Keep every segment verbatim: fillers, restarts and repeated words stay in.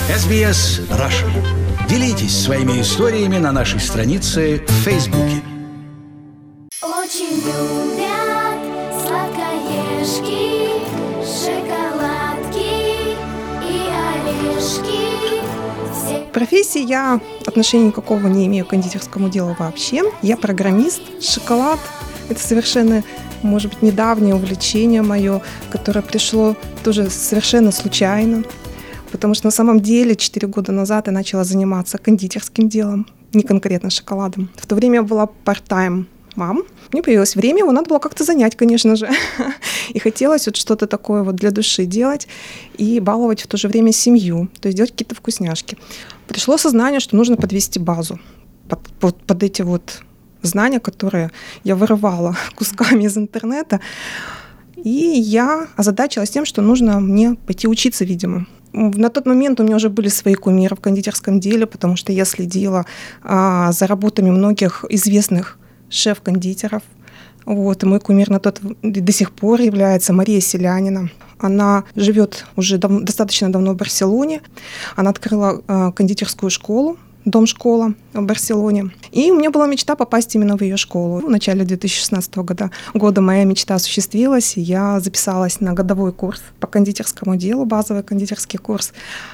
эс би эс Russian. Делитесь своими историями на нашей странице в Фейсбуке. Очень любят сладкоежки, шоколадки и орешки. Все... Профессии я отношения никакого не имею к кондитерскому делу вообще. Я программист. Шоколад – это совершенно, может быть, недавнее увлечение мое, которое пришло тоже совершенно случайно. Потому что на самом деле четыре года назад я начала заниматься кондитерским делом, не конкретно шоколадом. В то время я была part-time мам. Мне появилось время, его надо было как-то занять, конечно же. И хотелось вот что-то такое вот для души делать и баловать в то же время семью, то есть делать какие-то вкусняшки. Пришло сознание, что нужно подвести базу под, под, под эти вот знания, которые я вырывала кусками из интернета. И я озадачилась тем, что нужно мне пойти учиться, видимо. На тот момент у меня уже были свои кумиры в кондитерском деле, потому что я следила а, за работами многих известных шеф-кондитеров. Вот, и мой кумир на тот до сих пор является Мария Селянина. Она живет уже дав- достаточно давно в Барселоне. Она открыла а, кондитерскую школу, дом-школа в Барселоне. И у меня была мечта попасть именно в ее школу. В начале две тысячи шестнадцатого года, года моя мечта осуществилась, и я записалась на годовой курс по кондитерскому делу, базовый кондитерский курс.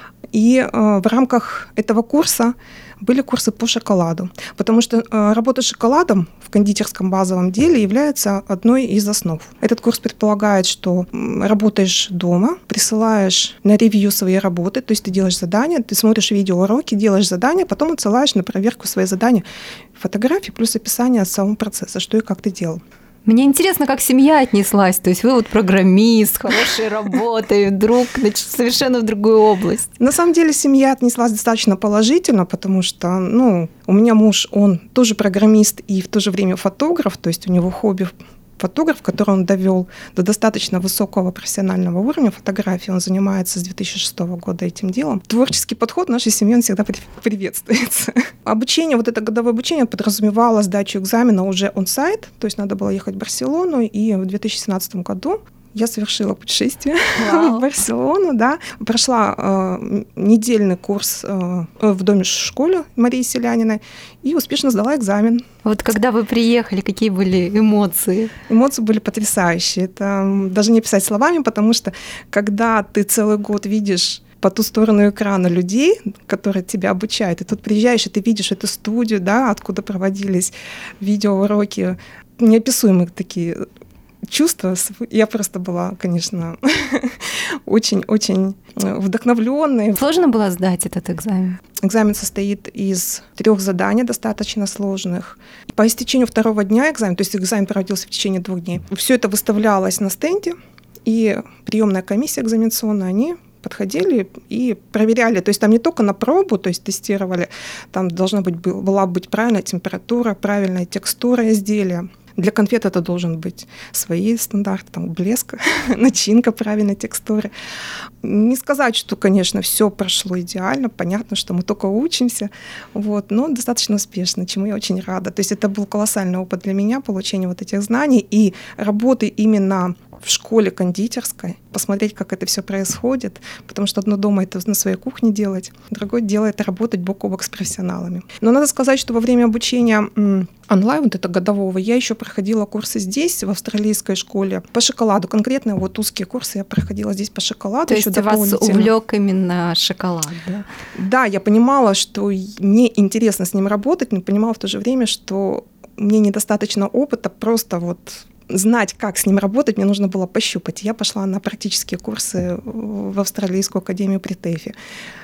И э, в рамках этого курса были курсы по шоколаду, потому что э, работа с шоколадом в кондитерском базовом деле является одной из основ. Этот курс предполагает, что работаешь дома, присылаешь на ревью свои работы, то есть ты делаешь задания, ты смотришь видеоуроки, делаешь задания, потом отсылаешь на проверку свои задания, фотографии плюс описание самого процесса, что и как ты делал. Мне интересно, как семья отнеслась. То есть вы вот программист, хорошей работой, вдруг значит, совершенно в другую область. На самом деле семья отнеслась достаточно положительно, потому что ну, у меня муж, он тоже программист и в то же время фотограф, то есть у него хобби фотограф, который он довел до достаточно высокого профессионального уровня фотографии. Он занимается с две тысячи шестого года этим делом. Творческий подход в нашей семье он всегда приветствуется. Обучение, вот это годовое обучение подразумевало сдачу экзамена уже он-сайт, то есть надо было ехать в Барселону, и в две тысячи семнадцатом году я совершила путешествие в Барселону, да. Прошла э, недельный курс э, в доме-школе Марии Селяниной и успешно сдала экзамен. Вот когда вы приехали, какие были эмоции? Эмоции были потрясающие. Это даже не писать словами, потому что когда ты целый год видишь по ту сторону экрана людей, которые тебя обучают, и тут приезжаешь, и ты видишь эту студию, да, откуда проводились видеоуроки, неописуемые такие чувства. Я просто была, конечно, очень-очень вдохновленной. Сложно было сдать этот экзамен? Экзамен состоит из трех заданий достаточно сложных. По истечению второго дня экзамен, то есть экзамен проводился в течение двух дней, все это выставлялось на стенде, и приемная комиссия экзаменационная, они подходили и проверяли. То есть там не только на пробу, то есть тестировали, там должна быть, была быть правильная температура, правильная текстура изделия. Для конфет это должен быть свои стандарты, там, блеск, начинка правильной текстуры. Не сказать, что, конечно, все прошло идеально, понятно, что мы только учимся, вот, но достаточно успешно, чему я очень рада. То есть это был колоссальный опыт для меня, получение вот этих знаний и работы именно в школе кондитерской, посмотреть, как это все происходит, потому что одно дома это на своей кухне делать, другое дело это работать бок о бок с профессионалами. Но надо сказать, что во время обучения м, онлайн, вот это годового, я еще проходила курсы здесь, в австралийской школе, по шоколаду. Конкретно вот узкие курсы я проходила здесь по шоколаду. То есть вас увлек именно шоколад, да? Да, я понимала, что мне интересно с ним работать, но понимала в то же время, что мне недостаточно опыта просто вот знать, как с ним работать, мне нужно было пощупать. Я пошла на практические курсы в Австралийскую академию при ТЭФе.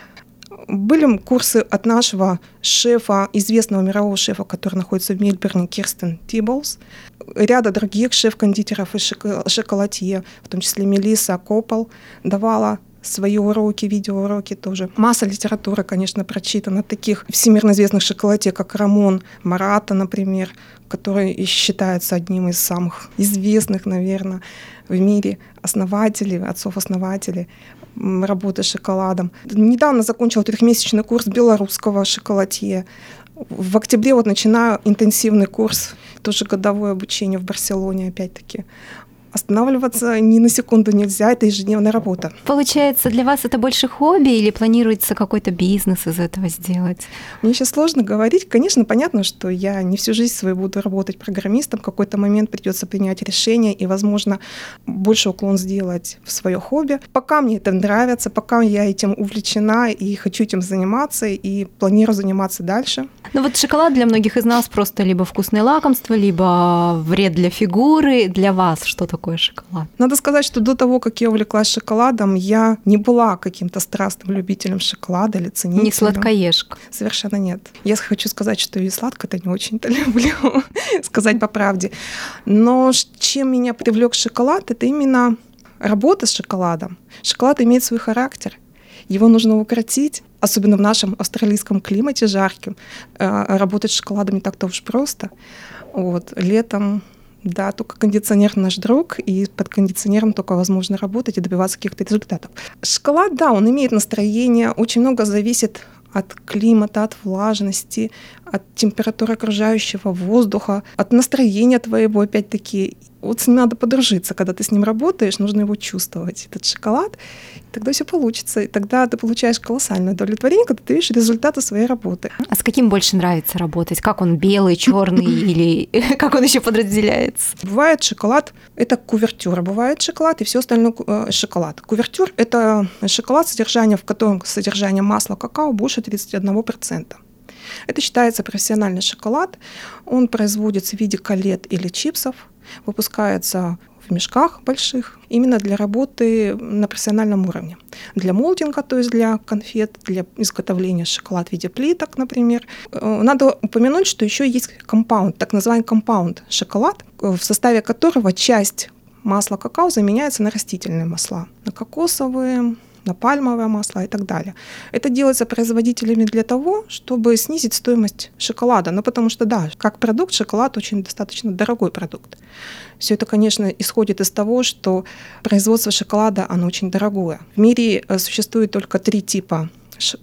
Были курсы от нашего шефа, известного мирового шефа, который находится в Мельбурне, Кирстен Тибблс, ряда других шеф-кондитеров и шоколадье, в том числе Мелисса Коппел, давала свои уроки, видеоуроки тоже. Масса литературы, конечно, прочитана, таких всемирно известных шоколадье, как Рамон Марата, например, который считается одним из самых известных, наверное, в мире основателей, отцов-основателей работы с шоколадом. Недавно закончила трехмесячный курс белорусского шоколадье. В октябре вот начинаю интенсивный курс, тоже годовое обучение в Барселоне, опять-таки, Останавливаться ни на секунду нельзя, это ежедневная работа. Получается, для вас это больше хобби или планируется какой-то бизнес из этого сделать? Мне сейчас сложно говорить. Конечно, понятно, что я не всю жизнь свою буду работать программистом. В какой-то момент придется принять решение и, возможно, больше уклон сделать в свое хобби. Пока мне это нравится, пока я этим увлечена и хочу этим заниматься, и планирую заниматься дальше. Ну вот шоколад для многих из нас просто либо вкусное лакомство, либо вред для фигуры. Для вас что такое шоколад? Надо сказать, что до того, как я увлеклась шоколадом, я не была каким-то страстным любителем шоколада или ценителем. Не сладкоежка? Совершенно нет. Я хочу сказать, что и сладкое-то не очень-то люблю, сказать по правде. Но чем меня привлек шоколад, это именно работа с шоколадом. Шоколад имеет свой характер. Его нужно укротить, особенно в нашем австралийском климате жарким. Работать с шоколадом не так-то уж просто. Вот. Летом, да, только кондиционер наш друг, и под кондиционером только возможно работать и добиваться каких-то результатов. Шоколад, да, он имеет настроение, очень много зависит от климата, от влажности, от температуры окружающего воздуха, от настроения твоего, опять-таки. Вот с ним надо подружиться. Когда ты с ним работаешь, нужно его чувствовать, этот шоколад, и тогда все получится. И тогда ты получаешь колоссальное удовлетворение, когда ты видишь результаты своей работы. А с каким больше нравится работать? Как он, белый, черный или как он еще подразделяется? Бывает шоколад – это кувертюра, бывает шоколад и все остальное – шоколад. Кувертюр – это шоколад, содержание в котором содержание масла какао больше тридцать один процент. Это считается профессиональный шоколад. Он производится в виде колет или чипсов, выпускается в мешках больших, именно для работы на профессиональном уровне. Для молдинга, то есть для конфет, для изготовления шоколада в виде плиток, например. Надо упомянуть, что еще есть компаунд, так называемый компаунд шоколад, в составе которого часть масла какао заменяется на растительные масла, на кокосовые, на пальмовое масло и так далее. Это делается производителями для того, чтобы снизить стоимость шоколада. Ну, потому что, да, как продукт, шоколад очень достаточно дорогой продукт. Все это, конечно, исходит из того, что производство шоколада, оно очень дорогое. В мире существует только три типа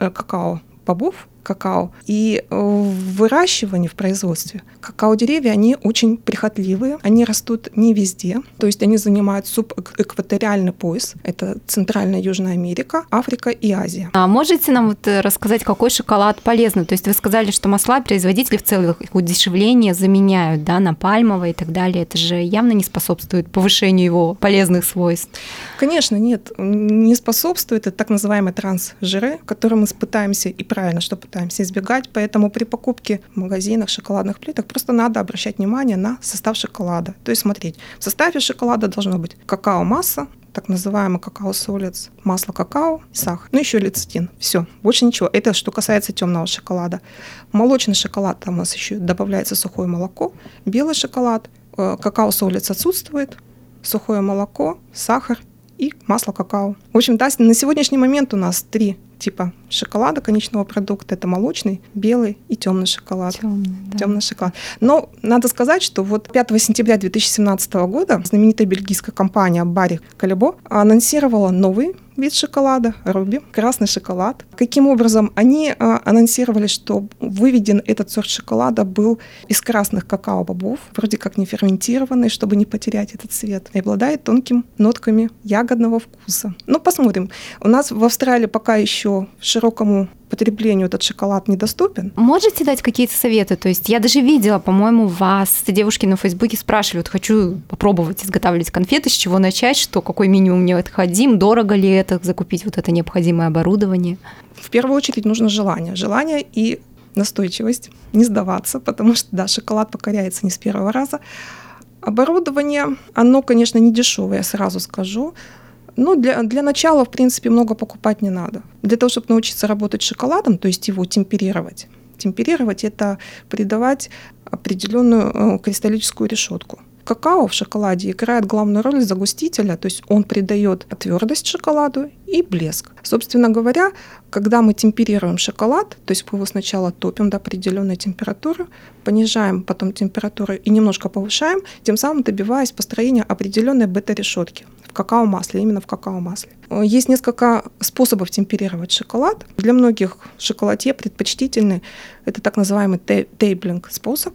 какао-бобов, какао. И в выращивании, в производстве какао-деревья, они очень прихотливые, они растут не везде, то есть они занимают субэкваториальный пояс, это Центральная Южная Америка, Африка и Азия. А можете нам вот рассказать, какой шоколад полезный? То есть вы сказали, что масла производители в целях их удешевления заменяют, да, на пальмовое и так далее. Это же явно не способствует повышению его полезных свойств. Конечно, нет, не способствует. Это так называемые трансжиры, которые мы пытаемся, и правильно, что пытаемся избегать, поэтому при покупке в магазинах шоколадных плиток просто надо обращать внимание на состав шоколада. То есть смотреть, в составе шоколада должно быть какао-масса, так называемый какао-солец, масло какао, сахар, ну еще лецитин. Все, больше ничего. Это что касается темного шоколада. Молочный шоколад, там у нас еще добавляется сухое молоко, белый шоколад, какао-солец отсутствует, сухое молоко, сахар и масло какао. В общем, да, на сегодняшний момент у нас три типа шоколада конечного продукта. Это молочный, белый и темный шоколад. Темный, да. Темный шоколад. Но надо сказать, что вот пятого сентября две тысячи семнадцатого года знаменитая бельгийская компания Барри Калибо анонсировала новый вид шоколада, Руби, красный шоколад. Каким образом? Они а, анонсировали, что выведен этот сорт шоколада был из красных какао-бобов, вроде как не ферментированный, чтобы не потерять этот цвет, и обладает тонкими нотками ягодного вкуса. Ну, посмотрим. У нас в Австралии пока еще широкому потреблению этот шоколад недоступен. Можете дать какие-то советы? То есть я даже видела, по-моему, вас, девушки на Фейсбуке спрашивали, вот хочу попробовать изготавливать конфеты, с чего начать, что, какой минимум необходим, дорого ли это, закупить вот это необходимое оборудование? В первую очередь нужно желание. Желание и настойчивость, не сдаваться, потому что, да, шоколад покоряется не с первого раза. Оборудование, оно, конечно, не дешевое, я сразу скажу. Ну, для, для начала, в принципе, много покупать не надо. Для того, чтобы научиться работать с шоколадом, то есть его темперировать. Темперировать – это придавать определенную кристаллическую решетку. Какао в шоколаде играет главную роль загустителя, то есть он придает твердость шоколаду и блеск. Собственно говоря, когда мы темперируем шоколад, то есть мы его сначала топим до определенной температуры, понижаем потом температуру и немножко повышаем, тем самым добиваясь построения определенной бета-решетки в какао-масле, именно в какао-масле. Есть несколько способов темперировать шоколад. Для многих шоколадье предпочтительный это так называемый тейблинг способ,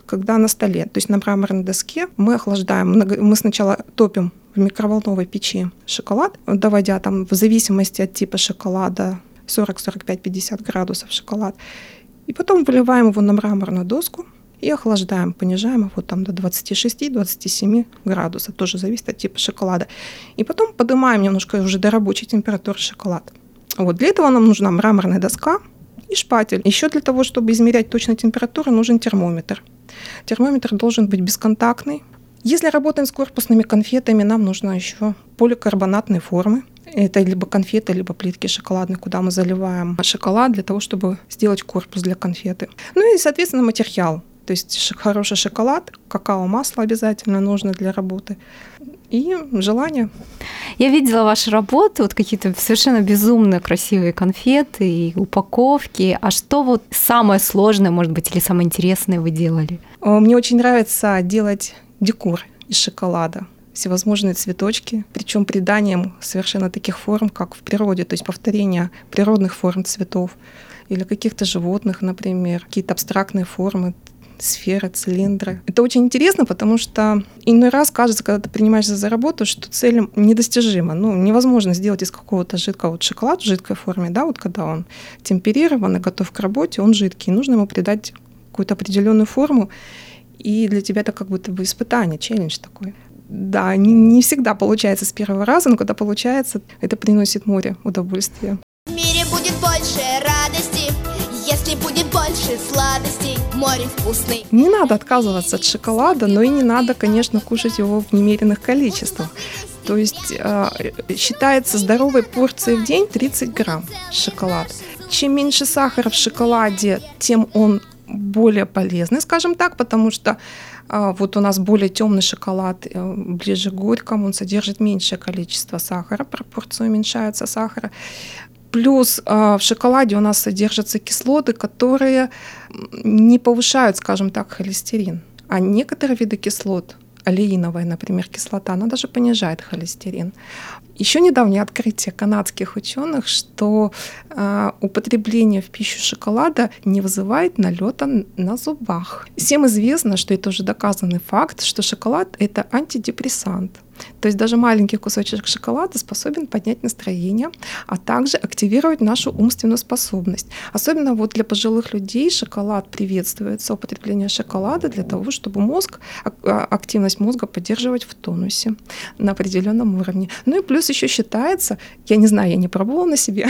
когда на столе, то есть на мраморной доске, мы охлаждаем, мы сначала топим в микроволновой печи шоколад, доводя там в зависимости от типа шоколада сорок, сорок пять, пятьдесят градусов шоколад. И потом выливаем его на мраморную доску и охлаждаем, понижаем его там до двадцати шести - двадцати семи градусов, тоже зависит от типа шоколада. И потом поднимаем немножко уже до рабочей температуры шоколад. Вот для этого нам нужна мраморная доска и шпатель. Еще для того, чтобы измерять точно температуру, нужен термометр. Термометр должен быть бесконтактный. Если работаем с корпусными конфетами, нам нужно еще поликарбонатные формы. Это либо конфеты, либо плитки шоколадные, куда мы заливаем шоколад для того, чтобы сделать корпус для конфеты. Ну и, соответственно, материал. То есть хороший шоколад, какао-масло обязательно нужно для работы. И желание. Я видела ваши работы, вот какие-то совершенно безумно красивые конфеты и упаковки. А что вот самое сложное, может быть, или самое интересное вы делали? Мне очень нравится делать декор из шоколада. Всевозможные цветочки, причем приданием совершенно таких форм, как в природе, то есть повторение природных форм цветов или каких-то животных, например, какие-то абстрактные формы, сферы, цилиндры. Это очень интересно, потому что иной раз кажется, когда ты принимаешься за работу, что цель недостижима. Ну, невозможно сделать из какого-то жидкого вот шоколад в жидкой форме, да, вот когда он темперирован и готов к работе, он жидкий, нужно ему придать какую-то определенную форму, и для тебя это как будто бы испытание, челлендж такой. Да, не, не всегда получается с первого раза, но когда получается, это приносит море удовольствия. В мире будет больше радости, если будет больше сладостей, море вкусный. Не надо отказываться от шоколада, но и не надо, конечно, кушать его в немеренных количествах. То есть э, считается здоровой порцией в день тридцать грамм шоколад. Чем меньше сахара в шоколаде, тем он более полезный, скажем так, потому что а, вот у нас более темный шоколад, ближе к горькому, он содержит меньшее количество сахара, пропорция уменьшается сахара. Плюс а, в шоколаде у нас содержатся кислоты, которые не повышают, скажем так, холестерин. А некоторые виды кислот, алеиновая, например, кислота, она даже понижает холестерин. Еще недавнее открытие канадских ученых, что э, употребление в пищу шоколада не вызывает налета на зубах. Всем известно, что это уже доказанный факт, что шоколад — это антидепрессант. То есть даже маленький кусочек шоколада способен поднять настроение, а также активировать нашу умственную способность. Особенно вот для пожилых людей шоколад приветствуется, употребление шоколада для того, чтобы мозг, активность мозга поддерживать в тонусе на определенном уровне. Ну и плюс еще считается, я не знаю, я не пробовала на себе,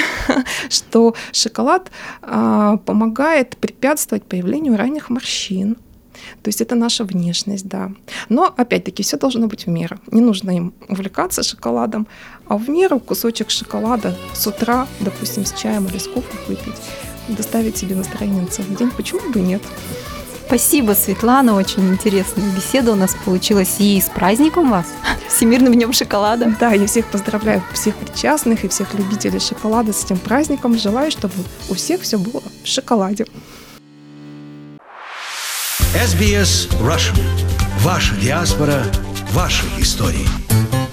что шоколад а, помогает препятствовать появлению ранних морщин. То есть это наша внешность, да. Но, опять-таки, все должно быть в меру. Не нужно им увлекаться шоколадом, а в меру кусочек шоколада с утра, допустим, с чаем или с кофе выпить, доставить себе настроение на целый день. Почему бы и нет? Спасибо, Светлана, очень интересная беседа у нас получилась. И с праздником вас, Всемирным днем шоколада. Да, я всех поздравляю, всех причастных и всех любителей шоколада с этим праздником. Желаю, чтобы у всех все было в шоколаде. эс би эс Russian. Ваша диаспора, ваши истории.